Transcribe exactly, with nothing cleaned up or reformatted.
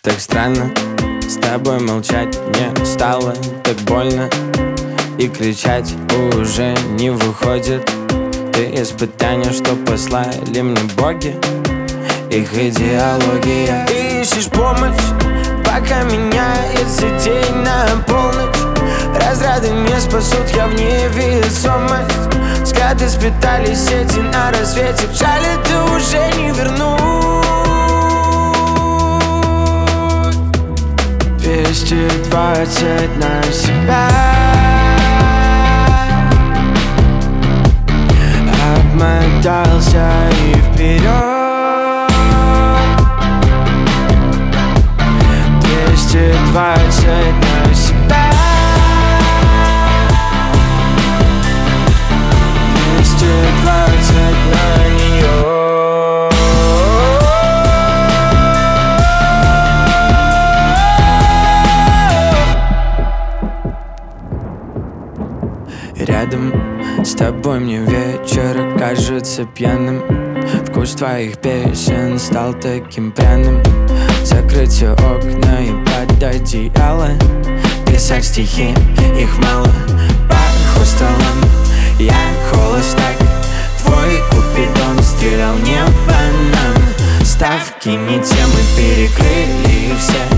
Так странно, с тобой молчать мне стало так больно, и кричать уже не выходит. Ты испытания, что послали мне боги, их идеология. Ты ищешь помощь, пока меняет день на полночь. Разряды не спасут, я в невесомость. Скаты сплетали сети на рассвете. Жаль, это уже не вернуть. Двести двадцать на себя. Обмотался и вперед. Двести двадцать на себя. Двести двадцать на нее. Рядом с тобой мне вечер кажется пьяным. Вкус твоих песен стал таким пряным. Закрыть все окна и под одеяло. Писать стихи, их мало. По хостелам я холостак. Твой купидон стрелял не по нам. Ставки не те, мы перекрыли все.